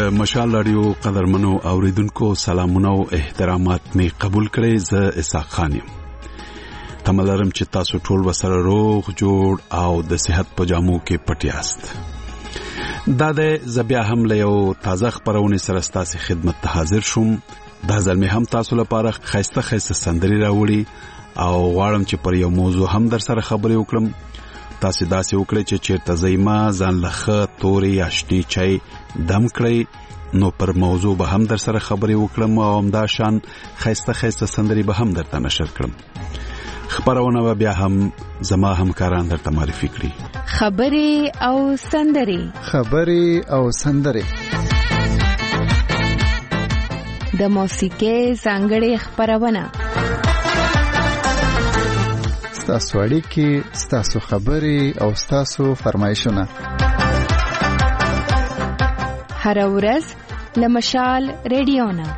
د مشال رادیو قدرمنو اوریدونکو سلامونه او احترامات می قبول کړئ. زه اسحاق خان یم. تملرم چې تاسو ټول وسره روغ جوړ او د صحت په جامو کې پټ یاست. دا د زبیا هم له یو تازه خبرونه سره ستاسو خدمت ته حاضر شوم. دا ځل می هم تاسو لپاره خسته سندري راوړي او غواړم چې پر یو موضوع هم در سره خبرې وکړم. تاسو داسې وکړئ چې چیرته زېما ځان لخه توري یا شنی چای دم کړئ نو پر موضوع به هم در سره خبرې وکړم او همدا شان خسته سندري به هم درته نشر کړم. خبرونه به بیا هم زما همکاران درته معرفي کړي. خبرې او سندري د موسیقي څنګه خبرونه ستاسو اړیکې، ستاسو خبرې او ستاسو فرمایشونه هر ورځ له مشال رادیو نه.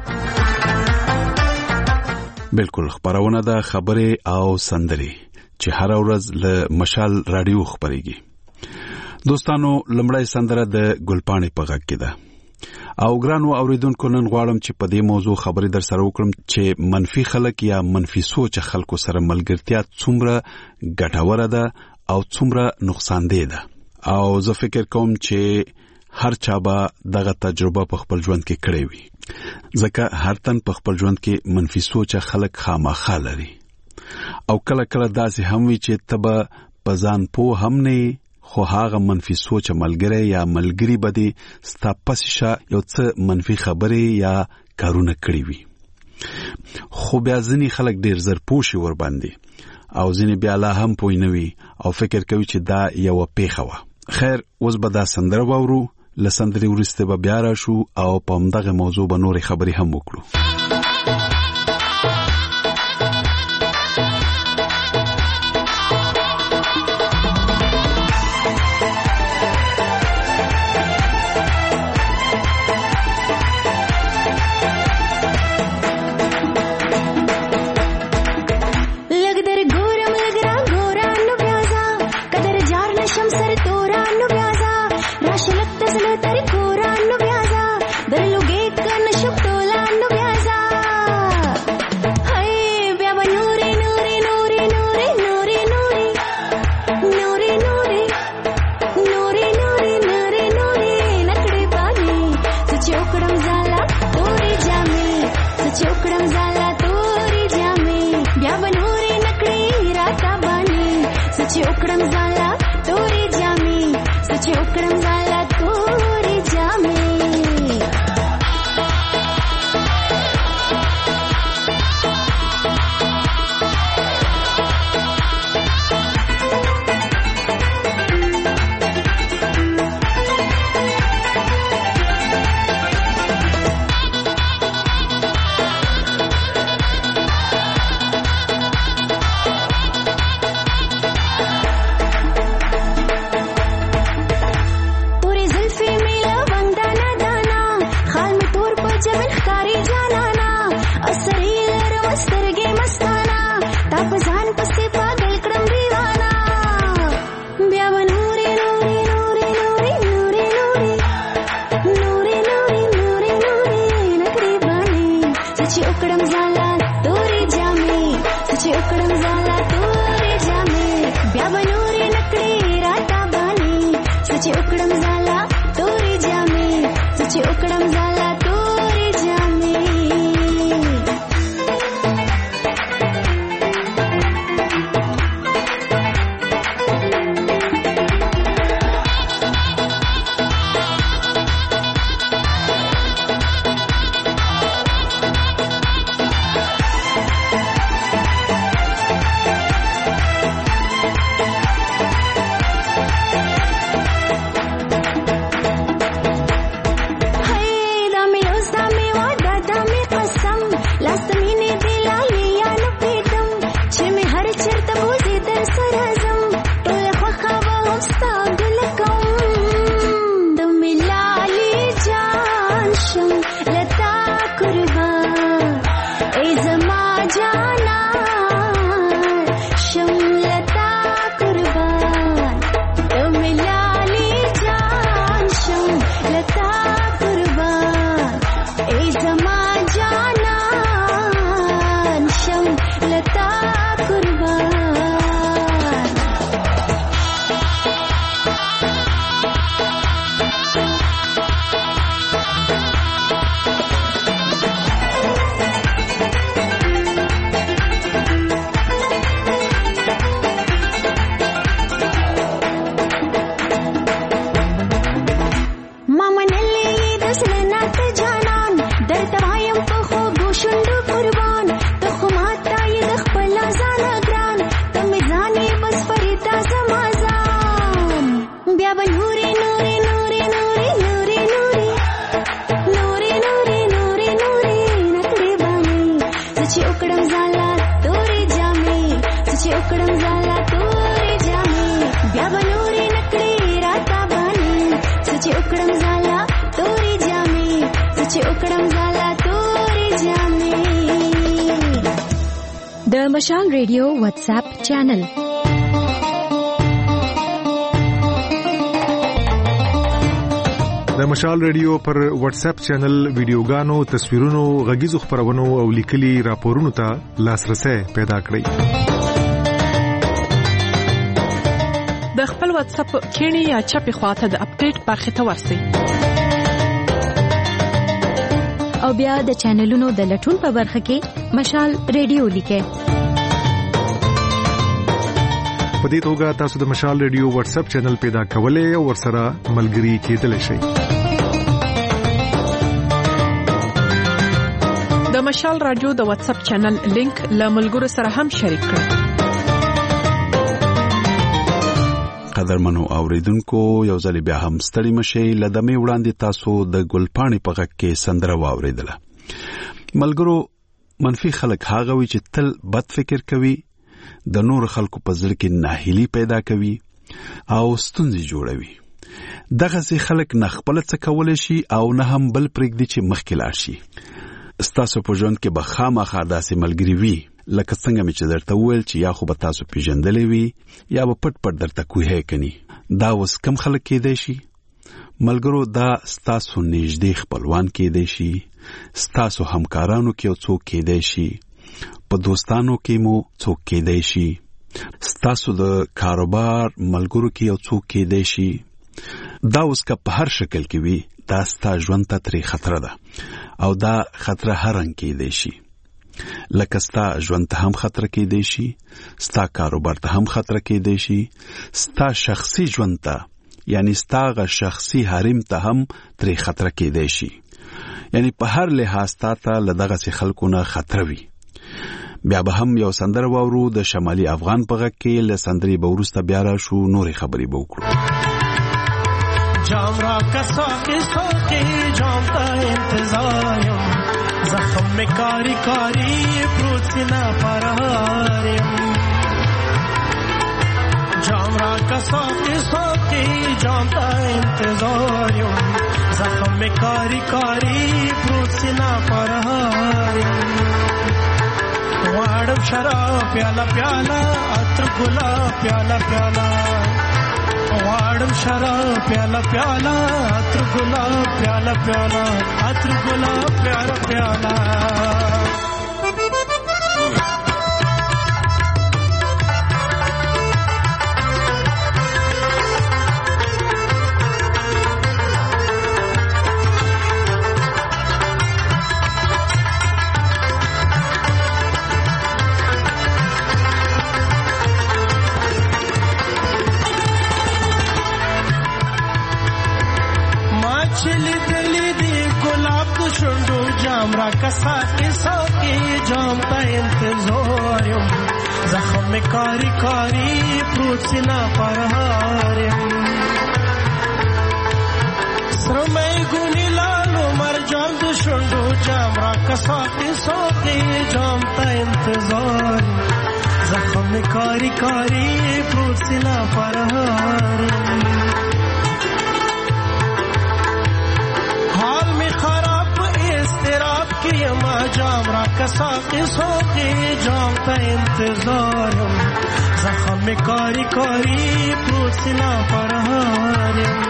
بالکل خبرونه د خبرې او سندري چې هر ورځ له مشال رادیو خبريږي. دوستانو لمړی سندره د ګلپاڼې په غږ کې ده او ګرانو اوریدونکو نن غواړم چې په دې موضوع خبرې در سره وکړم چې منفي خلک یا منفي سوچ خلکو سره ملګرتیا څومره ګټوره ده او څومره نقصان دی ده. او زه فکر کوم چې هر چا به دغه تجربه په خپل ژوند کې کړې وي ځکه هر تن په خپل ژوند کې منفي سوچ خلک خامخا لري او کله داسې هم وي چې تبه په ځان پوه هم نه خو هغه منفي سوچ ملګری یا ملګری بده ستا پسشه یو څه منفي خبرې یا کارونه کړی وي. خو بیا ځینې خلک ډیر زر پوښي ور باندې او ځینې بیا لا هم پوه نه وي او فکر کوي چې دا یو پیښه وه. خیر اوس به دا سندره واورو، لسندري ورسته به بیا راشو او په همدغه موضوع به نورې خبرې هم وکړو. लता कुर्बान उकडम झाला तोरी जामे सचे उकडम झाला तोरी जामे ब्या बनोरी नकडी राता बानी सचे उकडम झाला तोरी जामे सचे उकडम झाला तोरी जामे د مشال ریډیو واتساپ چینل د مشال ریډیو پر واتس اپ چینل ویډیوګانو تصویرونو غږیزو خبرونو او لیکلي راپورونو ته لاسرسي پیدا کړئ د خپل واتس اپ کینی یا چپی خواته د اپډیټ برخه ته ورسئ او بیا د چینلونو د لټون په برخه کې مشال ریډیو لیکئ په دې توګه تاسو د مشال ریډیو واتس اپ چینل پیدا کولای او ورسره ملګري کېدلی شئ د مشال رادیو د واتس اپ چینل لینک له ملګرو سره هم شریک کړئ قدرمنو اوریدونکو یو ځل بیا هم ستړي مشئ لدمه وړاندې تاسو د ګلپاڼې په غږ کې سندره واوریدله ملګرو منفي خلک هغه وي چې تل بد فکر کوي د نور خلکو په ځل کې ناهیلي پیدا کوي او ستونزې جوړوي دغه ځي خلک نه خپل څه کولای شي او نه هم بل پرېږدي چې مخکې لاړ شي ستاسو په ژوند کې به خامخا داسې ملګري وي لکه څنګه مې چې درته وویل چې یا خو به تاسو پیژندلې وي یا به پټ پټ درته کوهی کني دا اوس کم خلک کېدای شي ملګرو دا ستاسو نږدې خپلوان کېدای شي ستاسو همکارانو کې یو څوک کېدای شي په دوستانو کې مو څوک کېدای شي ستاسو د کاروبار ملګرو کې یو څوک کېدای شي دا اوس که په هر شکل کې وي دا ستا ژوند ته ترې خطر ده او دا خطر هر رنګ کېدای شي لکه ستا ژوند ته هم خطر کېدای شي ستا کاروبار ته هم خطر کېدای شي ستا شخصي ژوند ته یعنی ستا غ شخصي حریم ته هم ترې خطر کېدای شي یعنی په هر لحاظ ته لدغه سي خلکو نه خطر وي بیا به هم یو سندره واورو د شمالي افغان په غږ کې له سندري به وروسته بیا راشو نورې خبرې به وکړو جام را کسا کے سوکے جام تا انتظارم زخم میں کاری کاری پروچنا پرہارم جام را کسا کے سوکے جام تا انتظارم زخم میں کاری کاری پروچنا پرہارم واڑم شراب پیالا پیالا عطر گلاب پیالا پیالا واڑم شراب پیالا پیالا عطر گلاب پیالا پیالا عطر گلاب پیالا پیالا جام را کسا کے ساکے جام تا انتظارم زخم میں کاری کاری پروچنا پرہارم سرمائی گونی لالو مر جام دو شنڈو جام را کسا کے ساکے جام تا انتظارم زخم میں کاری کاری پروچنا پرہارم حال میں خراب جام را کسا کے سوکے جام تا انتظارم زخم میں کاری کاری پروچنا پرہارم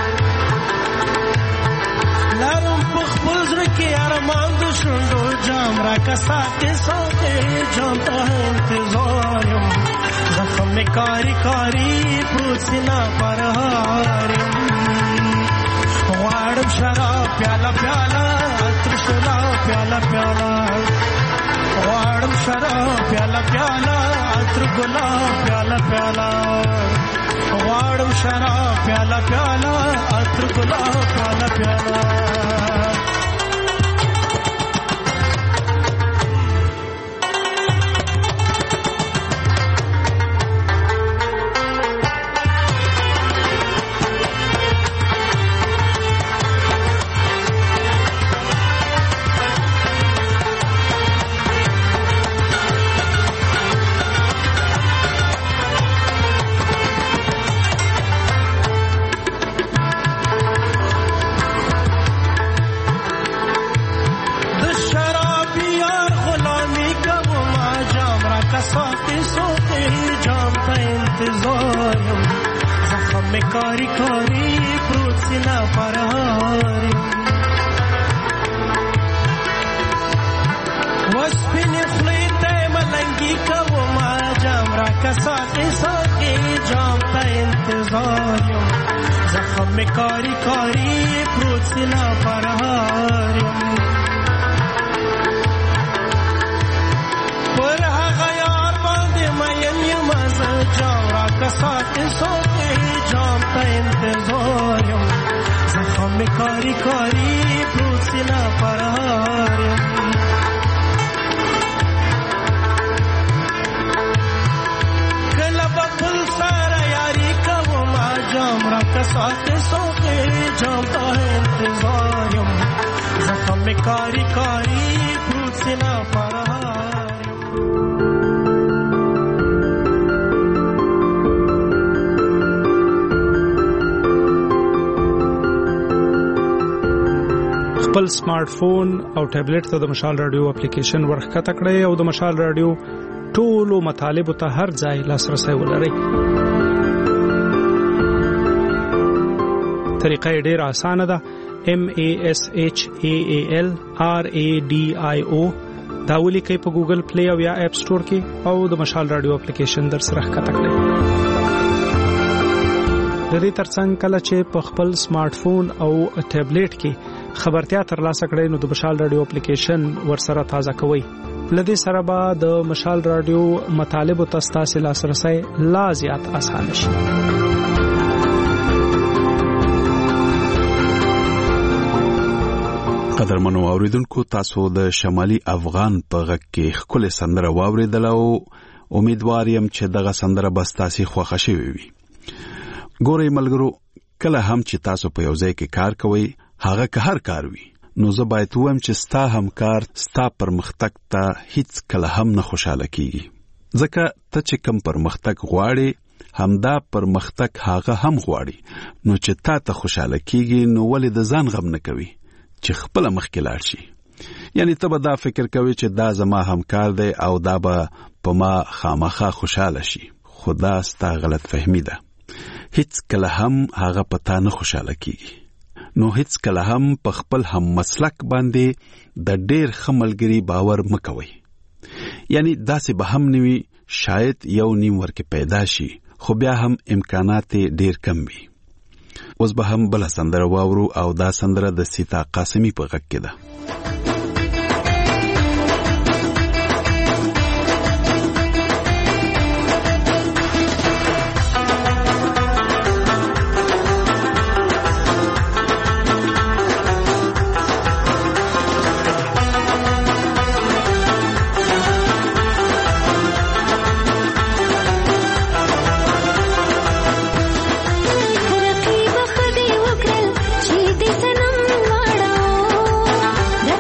لارم پخپل زرکی ارمان دو شنڈو جام را کسا کے سوکے جام تا انتظارم زخم میں کاری کاری پروچنا پرہارم واڑم شراب پیالا پیالا عطر شراب پیالا پیالا واڑم شراب پیالا پیالا عطر گلاب پیالا پیالا واڑم شراب پیالا پیالا عطر گلاب پیالا پیالا کساتی سوتی جام تا انتظارم زخم کاری کاری پروت سینا پرهارم وسپینی خلیت ملنگی کو ما جام را کساتی سوتی جام تا انتظارم زخم کاری کاری پروت سینا پرهارم پر هغه یار باندې مین یم زه جام را کساتی سوتی جام تا انتظارم زخم کاری کاری پروت سینا پرهارم پل سارا یاری کو ما جام را کساتی سوتی جام تا انتظارم زخم کاری کاری پروت سینا پرهارم خپل سمارټ فون او ټابلیټ ته د مشال رادیو اپلیکیشن ورخکته کړئ او د مشال رادیو ټولو مطالبو ته هر ځای لاسرسي ولرئ. طریقه ډېره اسانه ده. MASHAALRADIO دا ولیکئ په ګوګل پلی او یا اپ سٹور کې او د مشال رادیو اپلیکیشن در سره ښکته کړئ. د دې ترڅنګ کله چې په خپل سمارټ فون او ټابلیټ کې خبرتیا ترلاسه کړئ نو د مشال رادیو اپلیکیشن ورسره تازه کوئ. لدې سره به د مشال رادیو مطالب او تاسو لاسرسي لا زیات آسان شي. قدرمنو اوریدونکو تاسو د شمالي افغان په غږ کې خپل سندره واوریدل او امیدوار یم چې دغه سندره به تاسو خوښ شي وي. ګورئ ملګرو کله هم چې تاسو په یو ځای کې کار کوئ هغه که هر کار وي نو زه باید وایم چې ستا همکار ستا پرمختګ ته هیڅ کله هم نه خوشاله کیږي ځکه ته چې کم پرمختګ غواړې همدا پرمختګ هغه هم غواړي نو چې تا ته خوشاله کیږي نو ولې د ځان غم نه کوي چې خپل مخکې لاړ شي. یعنی ته به دا فکر کوي چې دا زما همکار دی او دا به په ما خامخا خوشاله شي. خدا ستا غلط فهمی ده. هیڅ کله هم هغه پتا نه خوشاله کیږي. نو هیڅ کله هم په خپل هم مسلک باندې د ډېر خملګری باور مکوي. یعنی داسې به هم نوي شاید یو نیم ورکه پیدا شي خو بیا هم امکانات ډېر کم وي. اوس به هم بل سندره واورو او دا سندره د سیتا قاسمی په غږ کې ده. رقیب خدای وکړل چې دې سنم واړو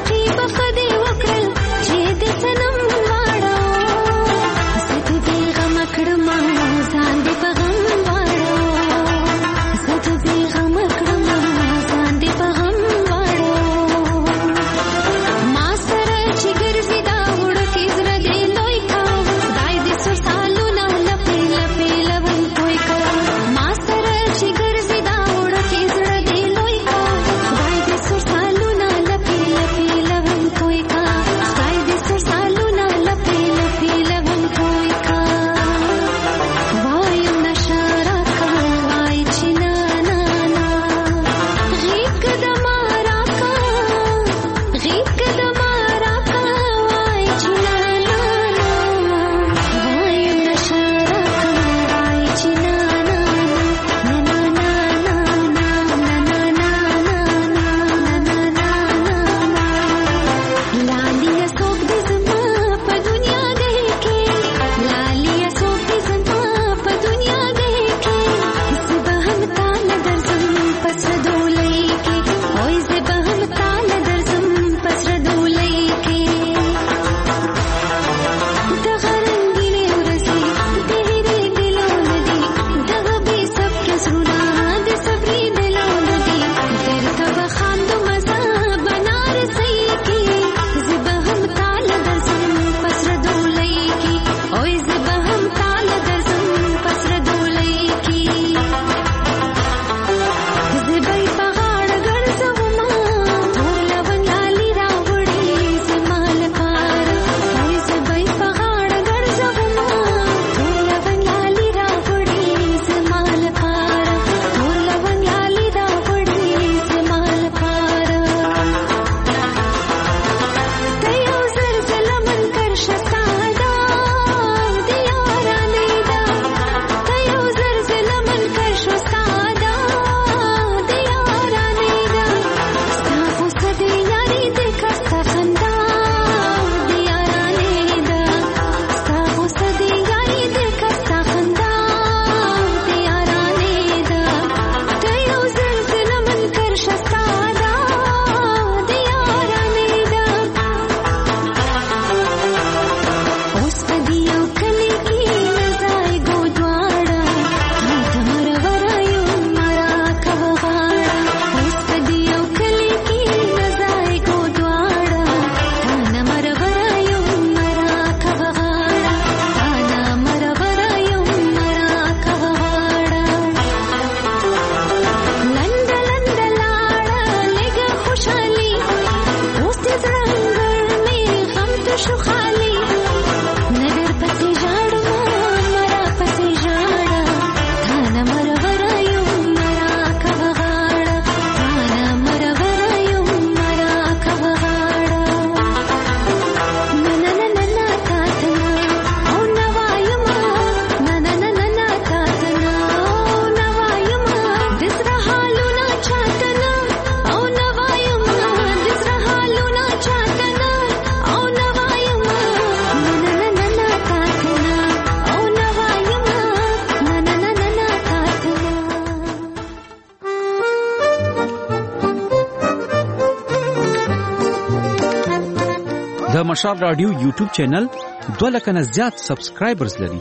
مشال رادیو یوټیوب چینل 2 لک نه زیات سبسکرایبرز لري.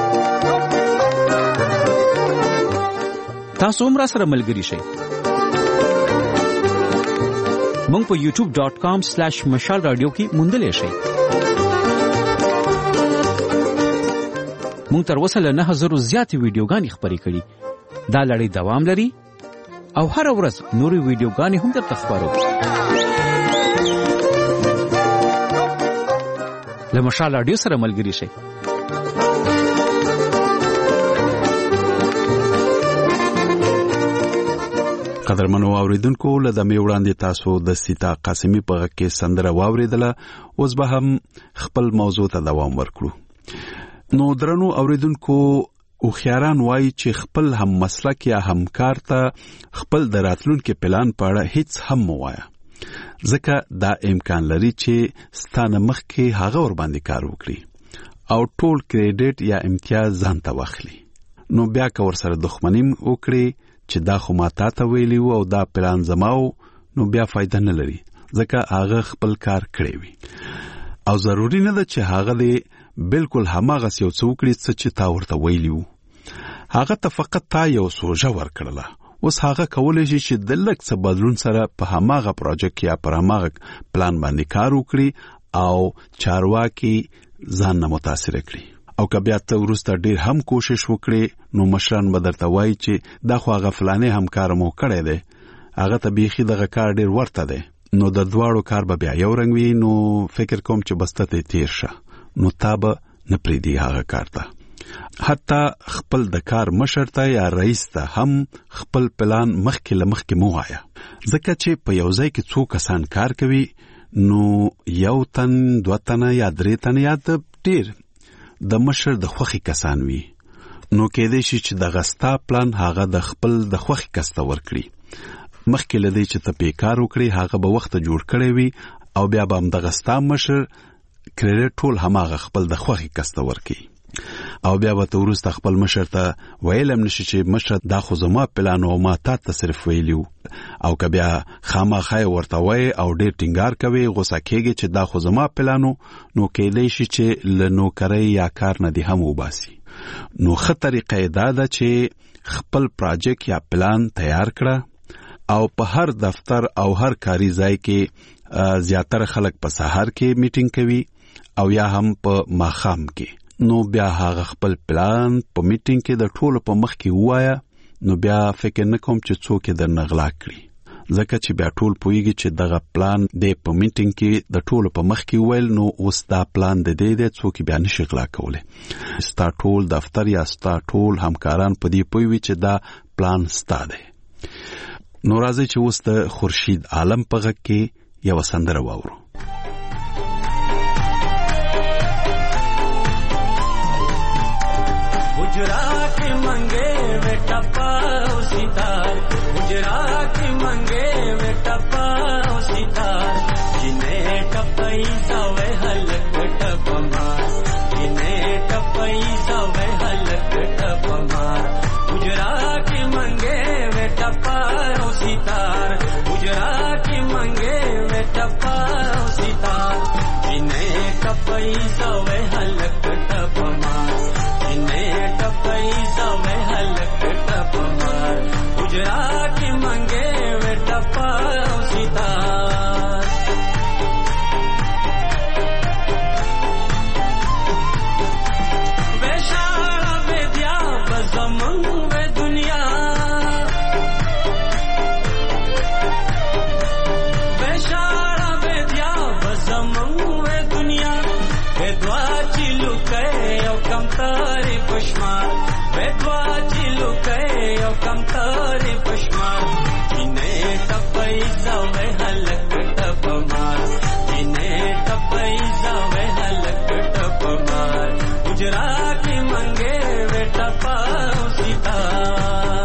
تاسو هم راسره ملګري شئ. مونږ په youtube.com/mashalradio کې موندلې شئ. مونږ تر اوسه له 9000 زیاتې ویډیوګانې خپرې کړي. دا لړۍ دوام لري او هر ورځ نورې ویډیوګانې هم درته خپرو. له مشال رادیو سره ملګري شئ. قدرمنو اوریدونکو له دمه وړاندې تاسو د سیتا قاسمی په غږ کې سندره واوریدله. اوس به هم خپل موضوع ته دوام ورکړو. نو درنو اوریدونکو اوخیاران وایي چې خپل هم مسلک یا همکار ته خپل د راتلونکي پلان په اړه هیڅ هم مه وایه، ځکه دا امکان لري چې ستانه مخکې هغه ور باندې کار وکړي او ټول کریډټ یا امتیاز ځان ته واخلي. نو بیا که ورسره دښمني وکړي چې دا خو ما تا ته ویلی و او دا پلان زماو، نو بیا فایده نه لري، ځکه هغه خپل کار کړی وي او ضروری نه ده چې هغه دې بالکل هماغه یو څه وکړي چې تا ورته ویلی و. هغه ته فقط تا یو سوژه ورکړله. اوس هغه کولی شي چې د لږ څه بدلون سره په هماغه پروژیکټ یا پر هماغه پلان باندې کار وکړي او چارواکي ځان نه متاثر کړي. او که بیا ته وروسته ډیر هم کوشش وکړي نو مشران به درته وایي چې دا خو هغه فلانې همکار مو کړی دی، هغه ته بیخي دغه کار ډیر ورته دی، نو د دواړو کار به بیا یو رنګ وي. نو فکر کوم چې بسته ته تیر شه، نو تا به نه پرېږدي هغه کار ته. حتی خپل د کار مشر ته یا رئیس ته هم خپل پلان مخکې له مخکې مه وایه، ځکه چې په یو ځای کې څو کسان کار کوي نو یو تن 2 تنه یا 3 تنه یا ډیر د مشر د خوخي کسان وي، نو کېدې شي چې د غستا پلان هغه د خپل د خوخي کسته ورکړي. مخکې لدی چې ته په کار وکړي هغه به وخت جوړ کړي وي او بیا به هم د غستا مشر کریډټ ټول هماغه خپل د خوخي کسته ورکړي او بیا به ورسته خپل مشر ته ویلم نشي چې مشر دا خو زما پلان او ما تا ته صرف ویلیو. او که بیا خامخای ورته وای او ډېر ټینګار کوي غوسه کېږي چې دا خو زما پلانو، نو کېدای شي چې له نوکرۍ یا کار نه دی هم وباسي. نو ښه طریقه یې دا ده چې خپل پروجیکټ یا پلان تیار کړه او په هر دفتر او هر کاري ځای کې زیاتره خلک په سهار کې میټینګ کوي او یا هم په ماښام کې. نو بیا هغه خپل پلان په میټینګ کې د ټولو په مخ کې وایا، نو بیا فکر نه کوم چې څوک یې درنه غلا کړي، ځکه چې بیا ټول پوهیږي چې دغه پلان د په میټینګ کې د ټولو په مخ کې ویل، نو اوس دا پلان د دې څوک بیا نشي غلا کولی. ستا ټول دفتر یا ستا ټول همکاران په دې پوهیږي چې دا پلان ستا دی. نو راځي چې اوس د خورشید عالم په غږ کې یو سندره واورو. गुजरा के मंगे में टपाओ सितार, गुजरा के मंगे में टपाओ सितार, जिन्हें टपई सवे हलक टपमार, जिन्हें टपई सवे हलक टपमार. गुजरा के मंगे में टपाओ सितार, गुजरा के मंगे में टपाओ सितार, जिन्हें टपई सवे हलक टपमार, जिन्हें पैसा में हलक टपमार. गुजरा के मंगे में टपाओ सितार. बेशारा बेदिया बजमंग वे दुनिया, बेशारा बेदिया बजमंग वे दुनिया, बेदवा चिलु के कम तारी पुष्मार, बेदवा चिलु के कम तारी पुष्मार. जिन्हें टपई सवे हलक टपमार, जिन्हें टपई सवे हलक टपमार. गुजरा के मंगे वे टपाओ सितार.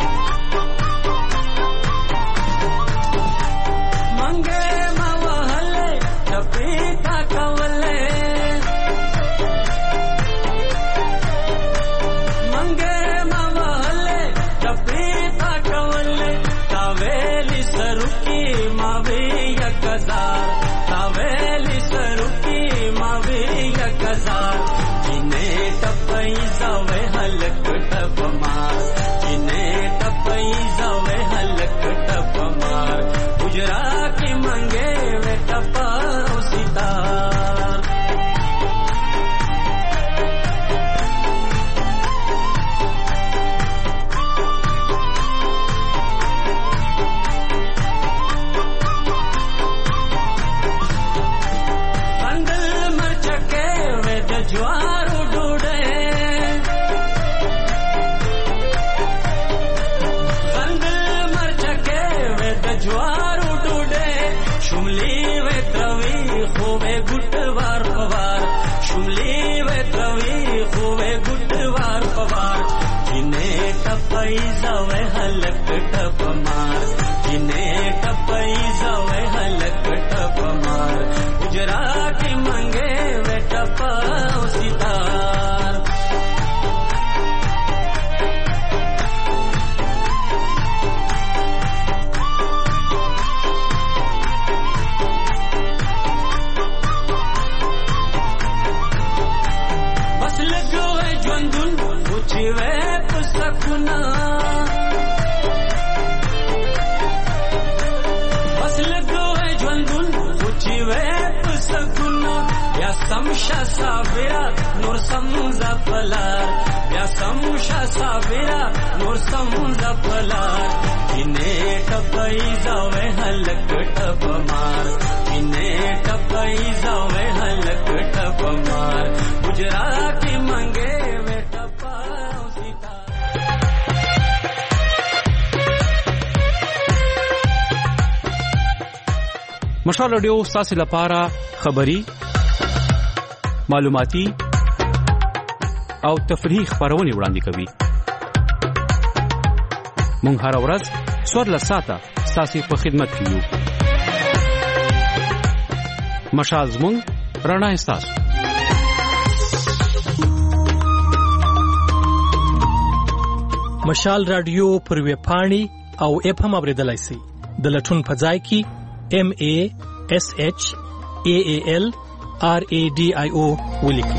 मंगे मवहल سرکی ماوی یک هزار تاویلی سرکی ماوی یک هزار جنه ټپای زاوی هلک ټپمار جنه ټپای زاوی هلک ټپمار گجرا کی منگے وے ټپا او ستار جوارو ډوډۍ غند مرچکه وې د جوارو ډوډۍ شملې وې تروي خو وې ګټ وار پوار شملې وې تروي خو وې ګټ وار پوار جنې ټپای زاوې هلک ټپمار جنې ټپای زاوې هلک ټپمار گجرات منګې وې ټپا سمشا صابرا نور سمزا پلار بیا سمشا صابرا نور سمزا پلار جنه ټپای زاوی هلک ټپمار جنه ټپای زاوی هلک ټپمار گجراتی منګې وې ټپا او سیتا مشال رادیو ستاسو لپاره خبری معلوماتي او تفریحي خبرونه وړاندې کوي. مونږ هر ورځ 14 ساعته ستاسو په خدمت کې یو. مشال زمونږ رڼا ستاسو. مشال رادیو پر ویب پاڼې او اپ هم اوریدلای شئ. د لټون په ځای کې MASHAALRADIO ولیکئ.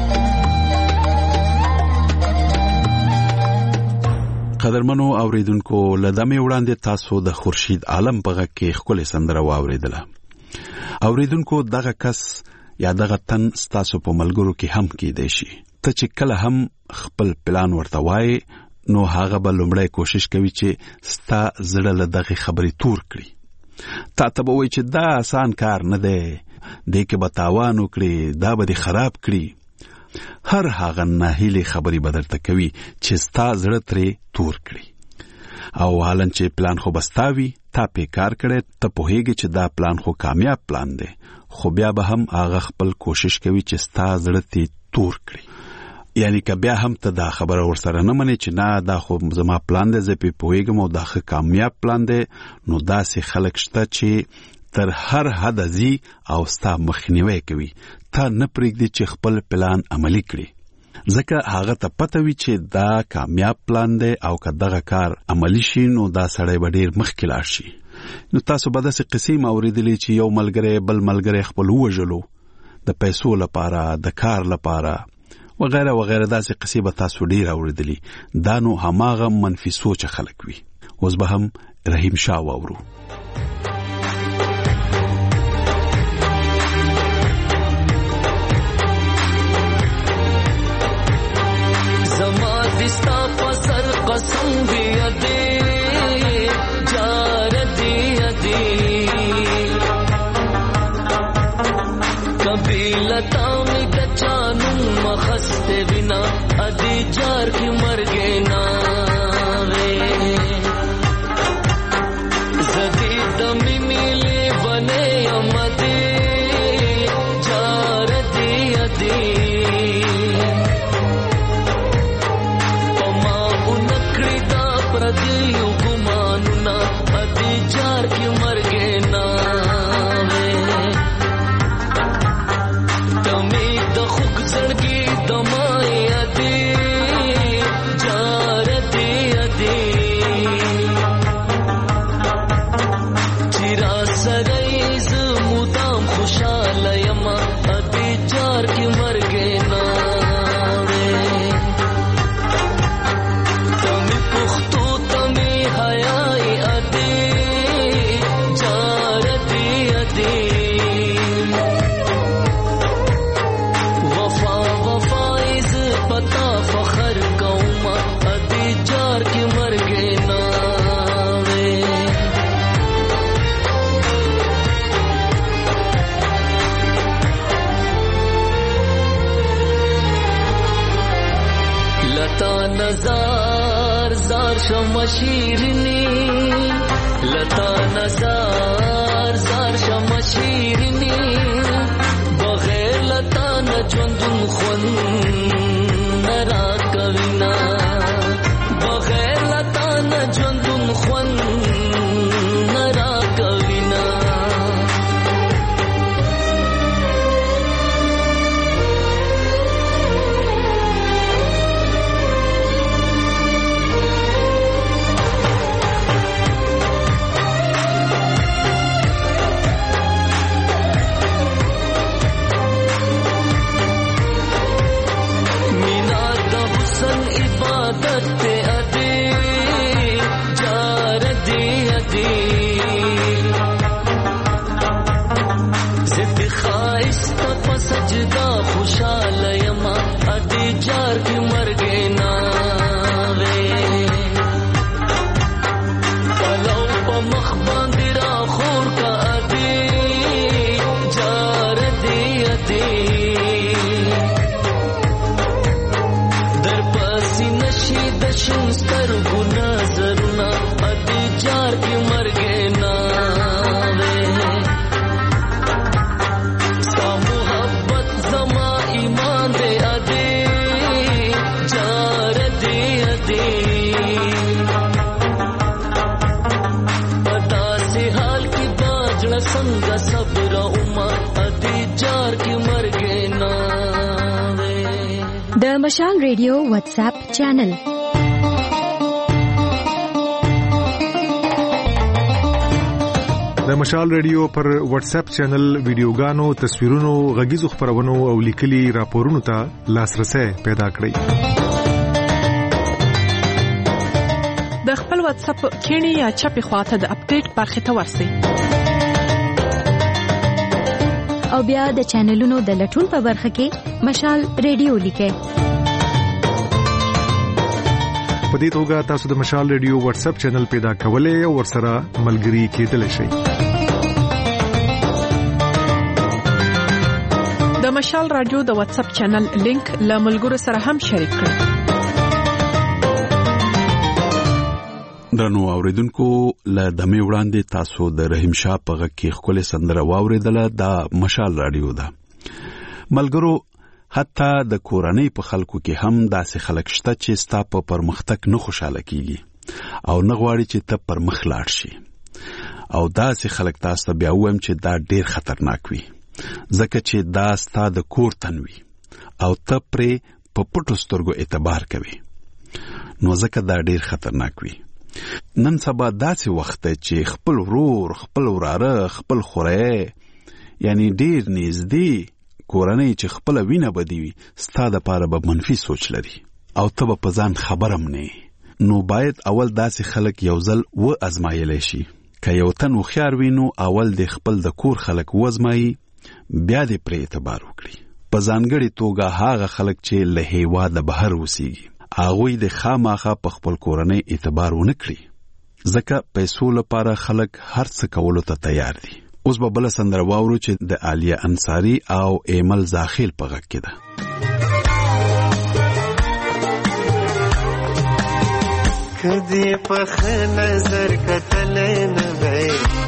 قدرمنو اوریدونکو لدمه وړاندې تاسو د خورشید عالم په غږ کې خپل سندره واوریدله. اوریدونکو دغه کس یا دغه تن تاسو په ملګرو کې هم کېدای شي. ته چې کله هم خپل پلان ورته وای نو هغه به لومړی کوشش کوي چې ستا زړه له دغه خبرې تور کړي. تا ته به وایي چې دا آسان کار نه دی، دې کې به تاوان وکړي، دا به دې خراب کړي. هر هغه ناهیلې خبرې به درته کوي چې ستا زړه ترې تور کړي. او حالان چې پلان خو بستا وي، تا پې کار کړی، ته پوهېږي چې دا پلان خو کامیاب پلان دی، خو بیا به هم هغه خپل کوشش کوي چې ستا زړه ترې تور کړي. یعنی که بیا هم ته دا خبره ورسره نه منې چې نه دا خو زما پلان دی، زه پې پوهېږم او دا ښه کامیاب پلان دی، نو داسې خلک شته چې تر هر حده ځي او ستا مخنیوی کوي. تا نه پرېږدي چې خپل پلان عملي کړي، ځکه هغه ته پته وي چې دا کامیاب پلان دی او که دغه کار عملي شي نو دا سړی به ډېر مخکې لاړ شي. نو تاسو به داسې قصې م اورېدلې چې یو ملګری بل ملګری خپل ووژلو د پیسو لپاره، د کار لپاره وغیره وغیره. داسې قصې به تاسو ډېر اورېدلې. دا نو هماغه منفي سوچه خلک وي. اوس به هم رحیم شاه واورو. دستا پسر قسم بھی ادے جار دی ادے کبھی لتا میں کچانوں مخستے بنا ادے جار کی مر گے نا وے زدی دمی ملے بنے امدے جار دی ادے پردیو گمانونا ادی جار کی مر گے ناوے تمی دخوک زڑگی دمائی ادی جار دی ادی چرا شمشیرنی لتا نزار زار شمشیرنی بغیر لتا نجوندون خون نرا کوینا بغیر لتا نجوندون خون نرا کوینا सजदा खुशाल यमा अदी जार की मर गए ना वे पलौ पमख बांदिरा खोर का अदी जार दी अदी दर पासी नशी दशन स्तर गुना जरुना अदी जार की मर गए ना संगा सबरा उमा अदी जार की मर गए ना वे द मशाल रेडियो व्हाट्सएप चैनल د مشال ریډیو پر واتس اپ چینل ویډیوګانو تصویرونو غږیزو خبرونو او لیکلي راپورونو ته لاسرسي پیدا کړئ د خپل واتس اپ کینی یا چپی خواته د اپډیټ برخه ته ورسئ او بیا د چینلونو د لټون په برخه کې مشال ریډیو لیکئ په دې توګه تاسو د مشال ریډیو واتس اپ چینل پیدا کولای او ورسره ملګري کېدلی شئ د مشال رادیو د واتس اپ چینل لینک له ملګرو سره هم شریک کړئ درنو اوریدونکو له دمه وړاندې تاسو د رحیم شاه په غږ کې خپل سندره واوریدله د مشال رادیو ده ملګرو حتی د کورنۍ په خلکو کې هم داسې خلک شته چې ستا په پرمختګ نه خوشاله کیږي او نه غواړي چې ته پرمخ لاړ شي او داسې خلک تاسو بیا وایم چې دا ډیر خطرناک وي ځکه چې دا ستا د کور تنوي او ته پرې په پټو سترګو اعتبار کوي نو ځکه دا ډیر خطرناک وي نن سبا داسې وخت چې خپل ورور خپل وراره خپل خوره یعنی ډیر نږدې کورنۍ چې خپل وینه بدی وي ستاسو لپاره به منفي سوچ لري او ته به ځان خبرم نه نو باید اول داسې خلک یو ځل و ازمایل شي که یو تن وخیار وینو اول د خپل د کور خلک وزمایي بیا دې پرې اعتبار وکړي په ځانګړي توګه هغه خلک چې له هیوا د بهر وسیږي هغه د خامخا په خپل کورنۍ اعتبار ونکړي ځکه پیسو لپاره خلک هر څه کولو ته تیار دي اوس به بل سندره واورو چې د عالیه انصاری او ایمل زاخیل په غږ کې ده کدی په نظر کتل نه وای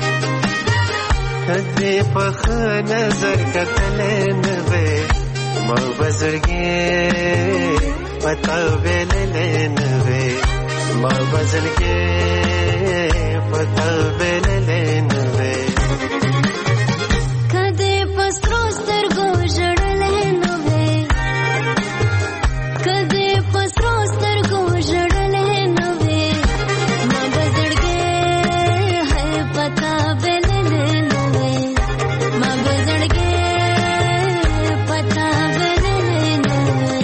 کدی په نظر کتل نه وای ما بزرګي پتا ویل نه وای ما بزرګي پتا ویل نه وای کدی پسترو سترګو جړل نه وای کدی پسترو سترګو جړل نه وای ما بزرګي ہے پتا ویل نه وای ما بزرګي پتا ویل نه وای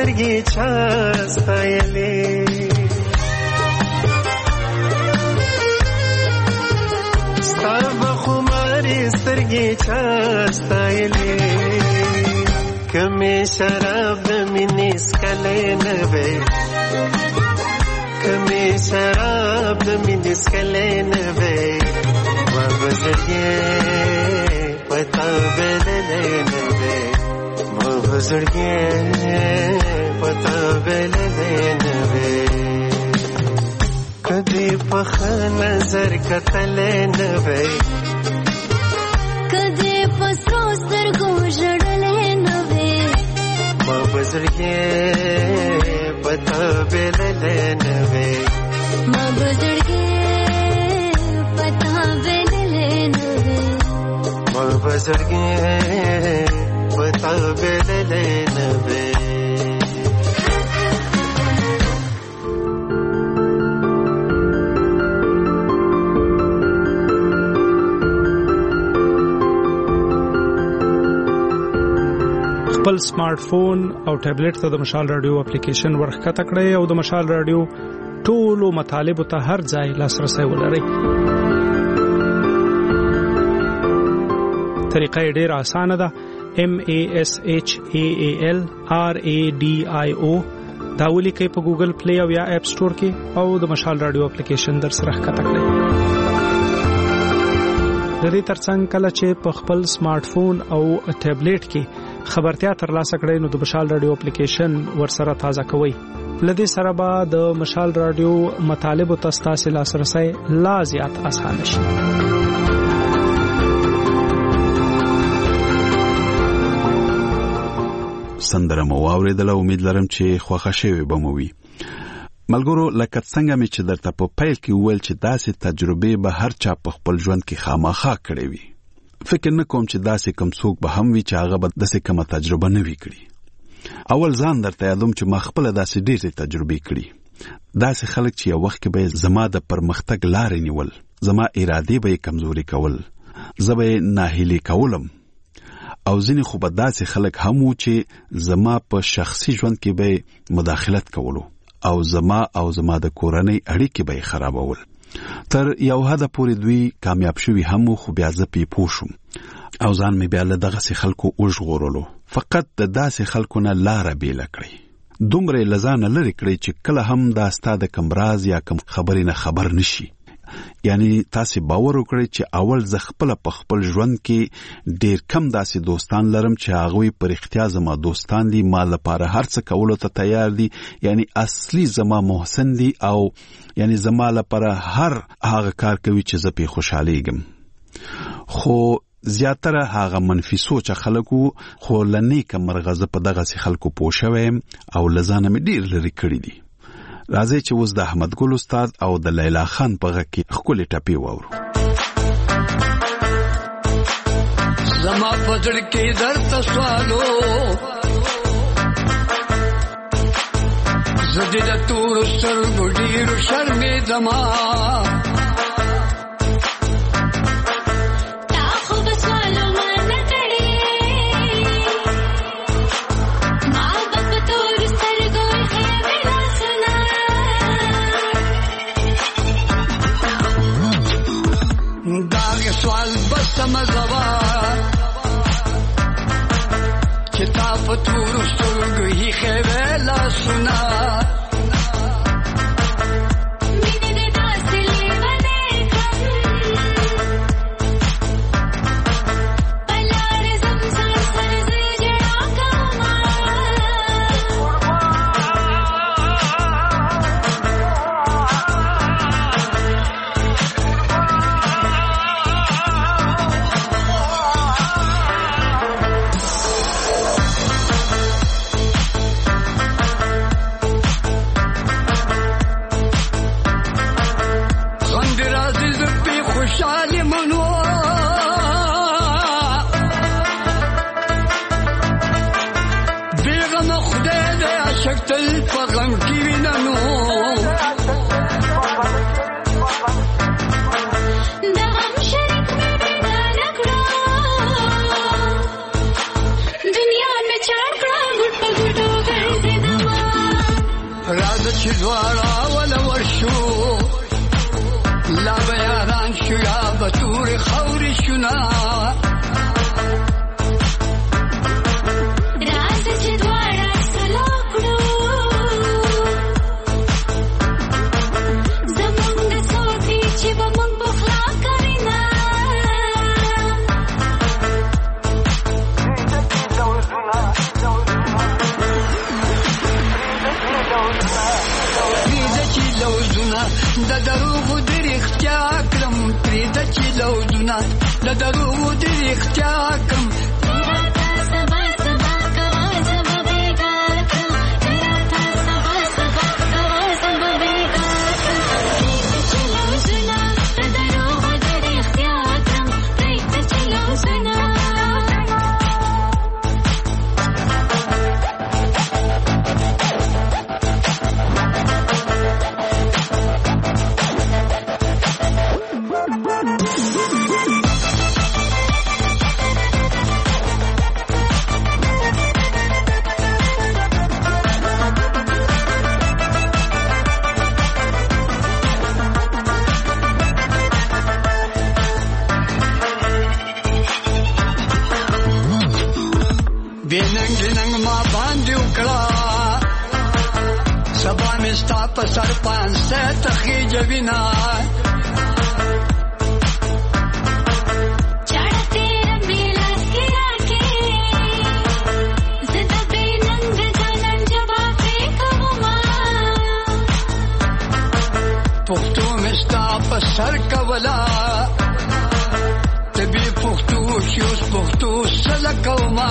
سترګې چا ستایلې ستا بخمارې سترګې چا ستایلې کمې شراب د مینې څکلی نه وی کمې شراب د مینې څکلی نه وی ما به زړګی په تا بللی نه وی ما به زړګی په تا بللی نه وی کدی په ښه نظر کتلی نه وی کدی په سرو سترګو ژړلی نه وی ما به زړګی په تا بللی نه وی ما به زړګی په تا بللی نه وی ما به زړګی په تا بللی نه وی خپل سمارټ فون او ټابلیټ ته د مشال رادیو اپلیکیشن ورخکته کړئ او د مشال رادیو ټولو مطالبه ته هر ځای لاسرسي ولرئ. طریقه ډېره اسانه ده. MASHAALRADIO دا ولیکئ په ګوګل پلی او یا اپ سٹور کې او د مشال رادیو اپلیکیشن در سره ښکته کړئ. د دې ترڅنګ کله چې په خپل سمارټ فون او ټابلیټ کې خبرتیا ترلاسه کړئ نو د مشال رادیو اپلیکیشن ورسره تازه کوئ. لدې سره به د مشال رادیو مطالب او تاسو لاسرسي لا زیات اسانه شي. سندره مو واوریدله. امید لرم چې خوښه شوي به مو وي. ملګرو لکه څنګه مې چې درته په پیل کې وویل چې داسې تجربې به هر چا په خپل ژوند کې خامخا کړې وي. فکر نه کوم چې داسې کم څوک به هم وي چې هغه به داسې کومه تجربه نه وي کړې. اول ځان درته یادوم چې ما خپله داسې ډېرې تجربې کړي. داسې خلک چې یو وخت کې به زما د پرمختګ لارې نیول، زما ارادې به یې کمزوري کول، زه به یې ناهیلي کولم. او ځینې خو به داسې خلک هم وو چې زما په شخصي ژوند کې به مداخلت کولو او زما د کورنۍ اړیکې به یې خرابول. تر یو حده پورې دوی کامیاب شوي هم وو، خو بیا زه پې پوه شوم او ځان مې بیا له دغسې خلکو وژغورلو. فقط د داسې خلکو نه لاره بیله کړئ. دومره یې له ځانه لرې کړئ چې کله هم دا ستا د کم راز یا کم خبرې نه خبر نشي. یعنی تاسې باور وکړئ چې اول زه خپله په خپل ژوند کې ډېر کم داسې دوستان لرم چې هغوی په رښتیا زما دوستان دي، ما لپاره هر څه کولو ته تیار دي، یعنی اصلي زما محسن دي او یعنی زما لپاره هر هغه کار کوي چې زه پې خوشحالیږم. خو زیاتره هغه منفي سوچه خلکو، خو له نیکه مرغه زه په دغسې خلکو پوه شوی یم او له ځانه مې ډېر لرې کړي دي. راځئ چې اوس د احمد ګل استاد او د لیلا خان په غږ کې ښکلې ټپې واورو. زما په زړه کې درته سوالو زه دې د تورو سترګو ډېرو شرمېدمه سوال بس مزوا چتا پتور سترګو هی خېلا سنا مینه دې داسې لیونه کړم بلار زمزم سر زړه کما چې دواړه ولور شو لا به یاران شو یا به تورې خاورې شونا راځه چې دواړه سلا کړو زمونږ د سوټي چې به مونږ بخلا کړینا د دروغو د رښتیا کړم پرېږده چې لوزونه د دروغو د رښتیا کړم سر پانسته تخی جوینا چاڑا تیرا میلاس کی آکے زدہ بے ننگ جانن جواب فیکو ما پختو مستا پسر کولا تبی پختو شیوز پختو سلکو ما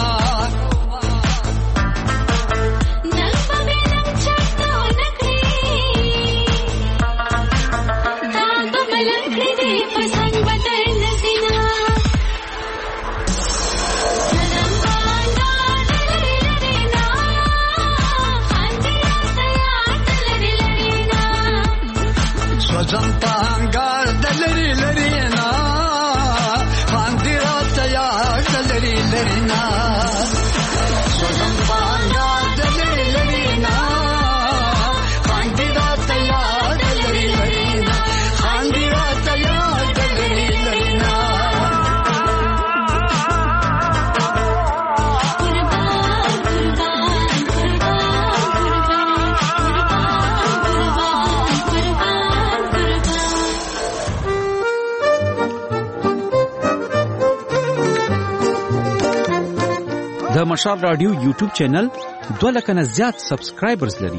د مشال رادیو یوټیوب چینل 2 لک نه زیات سبسکرایبرز لري.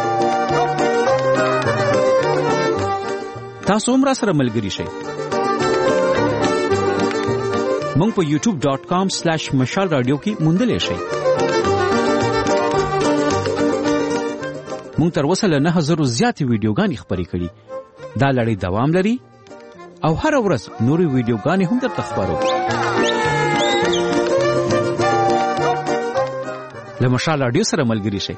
تاسو هم را سره ملګري شئ. مونږ په youtube.com/مشال رادیو کې موندلې شئ. مونږ تر اوسه له 9000 زیاتې ویډیوګانې خپرې کړي. دا لړۍ دوام لري او هر ورځ نورې ویډیوګانې هم درته خپرو. له مشال رادیو سره ملګري شئ.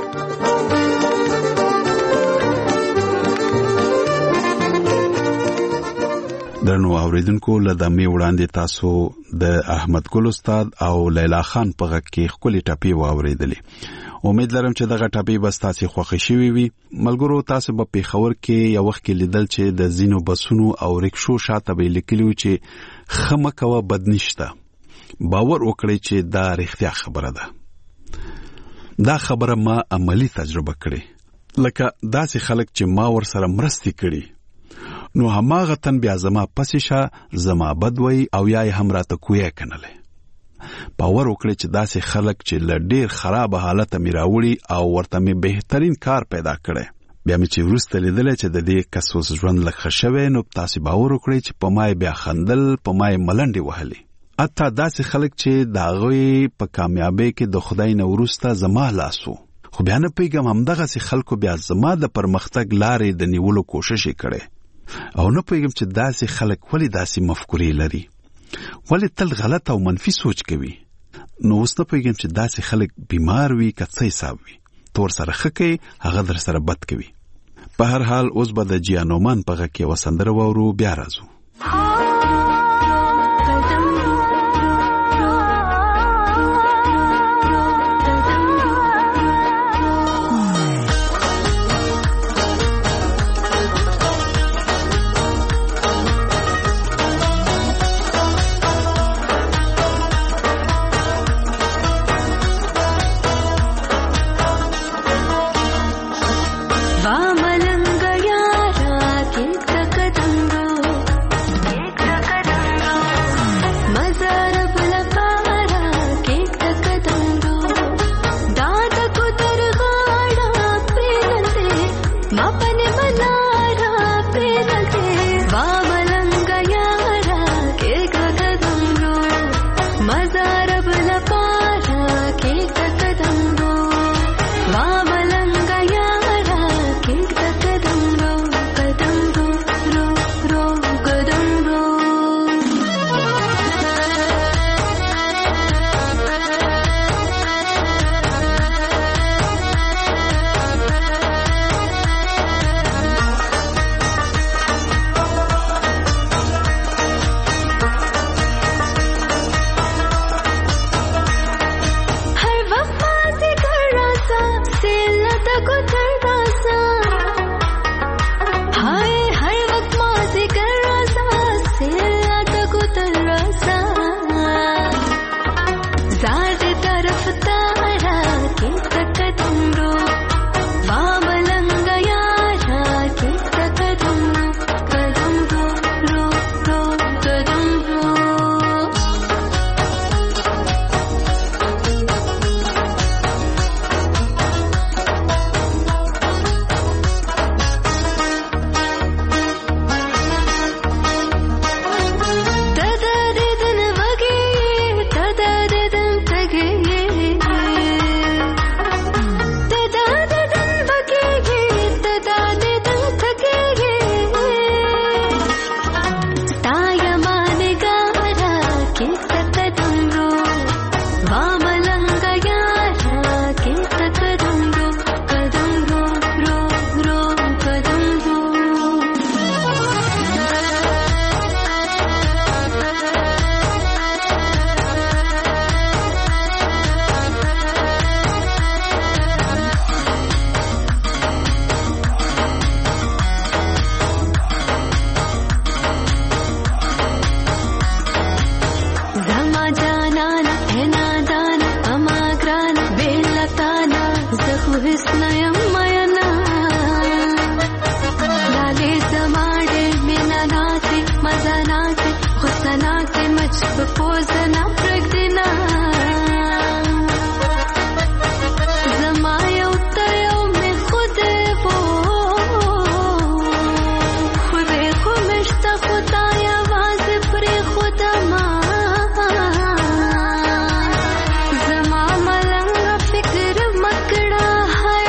درنو اوریدونکو له دمه وړاندې تاسو د احمد ګل استاد او لیلا خان په غږ کې خولي ټاپي واوریدلې. امید لرم چې دغه ټاپي بس تاسو خوښ شي وي. ملګرو تاسو په پیښور کې یو وخت کې لیدل چې د زینو بسونو او رکشو شاته به لیکلو چې خمکوه بدنشته. باور وکړئ چې دا رښتیا خبره ده. دا خبره ما عملی تجربه کړې. لکه داسې خلک چې ما ور سره مرستې کړي نو هماغه تن بیا زما پسې شه زما بدوي او یا هم راته کوی کنله. باور وکړئ چې داسې خلک چې له ډیر خراب حالت می راوړي او ورته می بهترین کار پیدا کړي. بیا می چې ورسته لیدل چې د دې کسوس ژوند لکه شوه نو تاسو باور وکړئ چې په مای بیا خندل په مای ملنډي وهلي. اته داسې خلک چې داغوی په کامیابی کې د خدای نه ورسته زما لاسو. خو بیا نه پیګم همدغه سي خلکو بیا زما د پرمختګ لارې د نیولو کوشش کړي. او نه پیګم چې داسې خلک ولی داسې مفکورې لري. ولی تل غلط او منفي سوچ کوي. نو اوس نه پیګم چې داسې خلک بیمار وي که څه حساب وي. تور سره خکې هغه در سره بد کوي. په هر حال اوس به د جیانومان په غږ کې وسندره وورو بیا راځو. हुस्नयम मयना लाले समाडे मिना नाते मजा नाते हुस्न नाते मुझको पोजना प्रगदिना जमाया उतयो में खुद वो खुदे खुमिश्ता खुदाया वाज प्रे खुदा मा जमा मलंग फिक्र मकड़ा है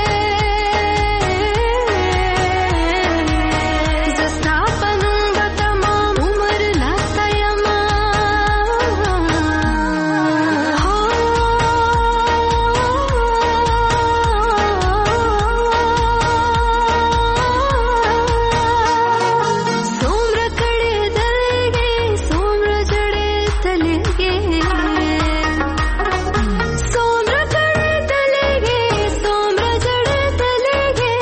जस्ता बनूंगा तमाम उम्र लाता यमा सोम्र कड़े दलगे सोम्र जड़े तलगे सोम्र कड़े दलगे सोम्र जड़े तलगे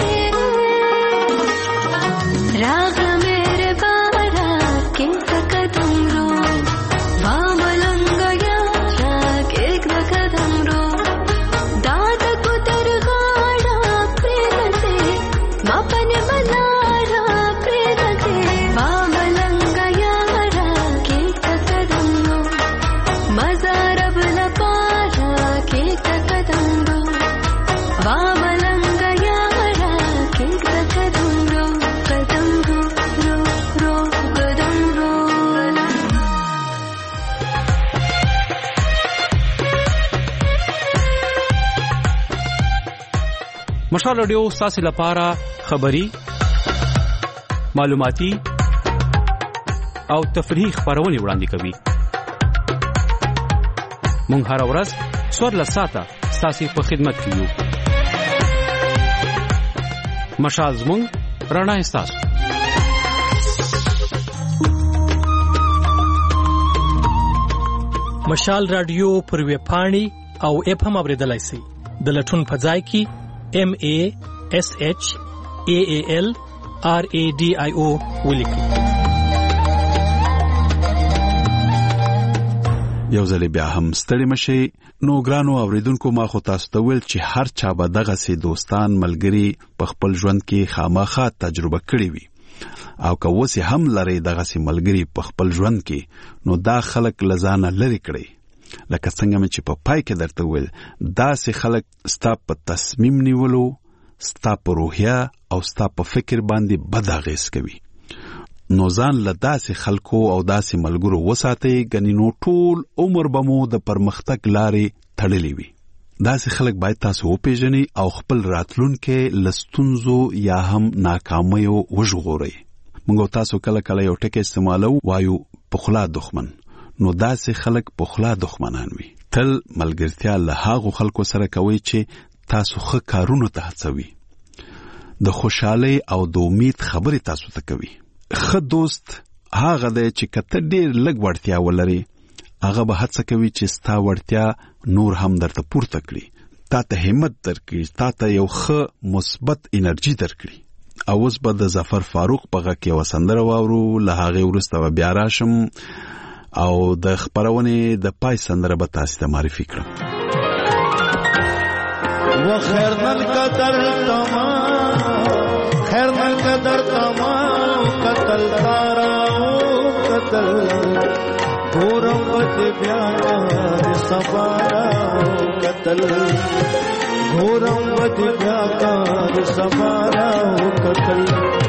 राग मेरे बारा के कदम रो वामलंग यारा के कदम रो दाद कुतर गाड़ा प्रेमते मापन मनारा प्रेमते वामलंग यारा के कदम रो मजा रब लपारा के कदम रो वामलंग यारा के कदम रो रो रो कदम रो مشال رادیو ستاسو لپاره خبری، معلوماتي او تفریحي خبرونه وړاندې کوي. مونږ هر ورځ 14 ساعته ستاسو په خدمت کې یو. مشال زمونږ رڼا ستاسو. مشال رادیو پر ویب پاڼې او اپ هم اوریدلای شئ. د لټون په ځای کې MASHALRADIO ولیکئ. یو ځل بیا هم ستړي مشي. نو ګرانو اوریدونکو ما خو تاسو ته ویل چې هر چا به دغه سي دوستان ملګري په خپل ژوند کې خامخا تجربه کړې وي او که وسه هم لري دغه سي ملګري په خپل ژوند کې نو دا خلک لزانه لري کړي. لکه څنګه چې په پای کې درته ویل دا سي خلک ستا په تصمیم نیولو ستا په روحیه او ستا په فکر باندې بد اغېز کوي. نو ځان له داسې خلکو او داسې ملګرو وساتئ ګنې نو ټول عمر به مو د پرمختګ لارې تړلې وي. داسې خلک باید تاسو وپېژنئ او خپل راتلونکی له ستونزو یا هم ناکامیو وژغورئ. موږ تاسو کله کله یو ټکی استعمالو وایو پخلا دښمن. نو داسې خلک پخلا دښمنان وي. تل ملګرتیا له هغو خلکو سره کوئ چې تاسو ښه کارونو ته هڅوي. د خوشحالۍ او د امید خبرې تاسو ته کوي. ښه دوست هغه دی چې کته ډېر لږ وړتیا ولري هغه به هڅه کوي چې ستا وړتیا نور هم درته پورته کړي، تا ته همت درکړي، تا ته یو ښه مثبت انرژي درکړي. او اوس به د ظفر فاروق په غږ کې یوه سندره واورو. له هغې وروسته به بیا راشم او د خپرونې د پای سندره به تاسو ته معرفي کړم. وخیر نل قدر تمام خیر نل قدر تمام قتل تارا قتل گورم بد بیان سبارا قتل گورم بد بیان سبارا قتل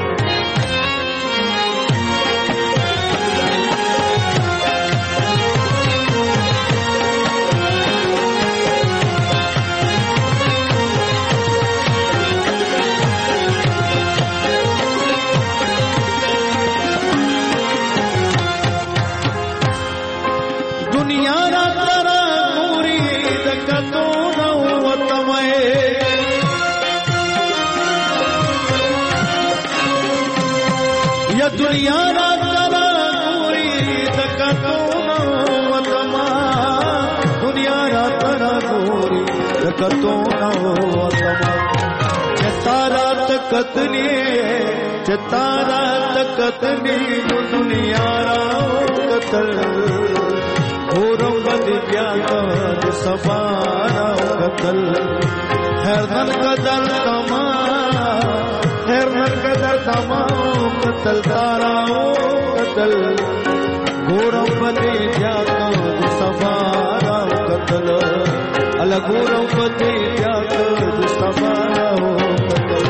दुनिया रातरा गोरी दकतो न वतमा दुनिया रातरा गोरी दकतो न वतमा चतारा तकतनी दुनिया रा कतल घोरम बद गया सबारा कतल هرنن قدر تمام هرنن قدر تمام قتل تاراو قتل ګورم پدې بیا د سفارا قتل ال ګورم پدې بیا د سفارا قتل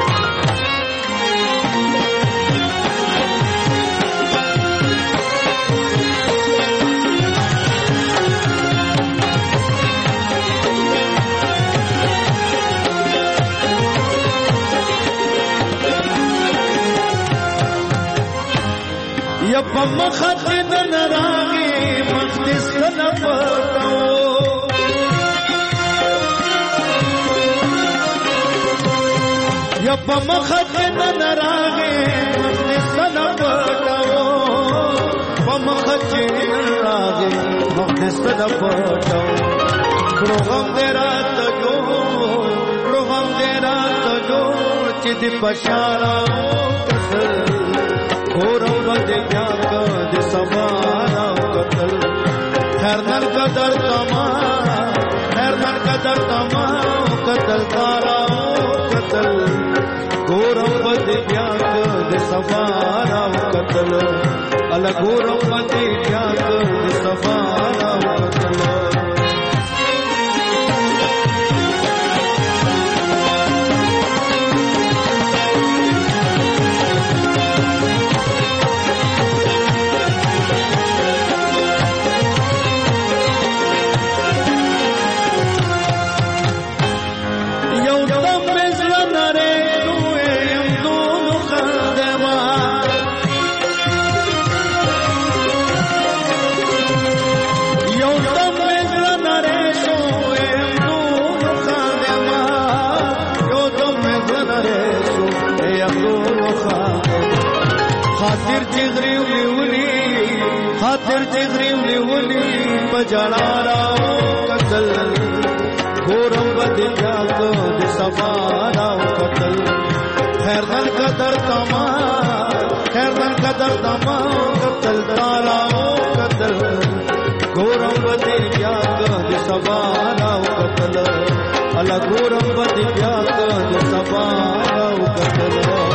یا په مخت د نراغي مخدس نه پټو یا په مخت د نراغي مخدس نه پټو په مخت د نراغي مخدس نه پټو پروګرام دې رات جو پروګرام دې رات جو چې دې پشارا ګورم پدې بیا د سفارا قتل هرنن قدر تمام هرنن قدر تمام قتل تارا قتل ګورم پدې بیا د سفارا قتل ال ګورم پدې بیا د سفارا قتل خاطر جغریو لیولی بجڑارا قتل ګورم پدې بیا د سفارا قتل هرنن قدر تمام هرنن قدر تمام قتل تارا قتل ګورم پدې بیا د سفارا قتل ال ګورم پدې بیا د سفارا قتل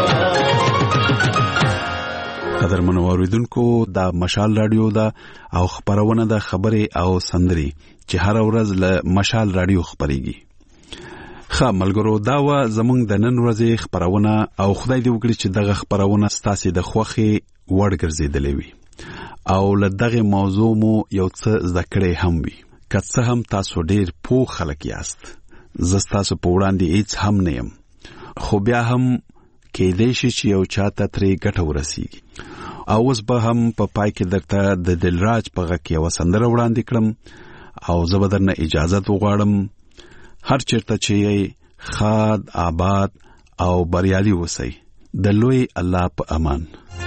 قدرمن اوریدونکو دا مشال رادیو دا او خبرونه دا خبره او سندري چې هر ورځ له مشال رادیو خبريږي. خا ملګرو دا و زمونږ د نن ورځې خبرونه او خدای دې وکړي چې دغه خبرونه ستاسو د خوخي وړ ګرځیدلې وي او له دغه موضوع مو یو څه ذکرې هم وي. که څه هم تاسو ډیر پوه خلک یاست زه تاسو په وړاندې هیڅ هم نه یم خو بیا هم کې دې شي چې یو چاته ترې ګټه ورسیږي. او اوس به هم په پای کې درته د دلراج په غږ کې یو سندره وړاندې کړم او زه به درنه اجازه وغواړم هر چیرته چې خاد آباد او بریالي اوسئ د لوی الله په امان.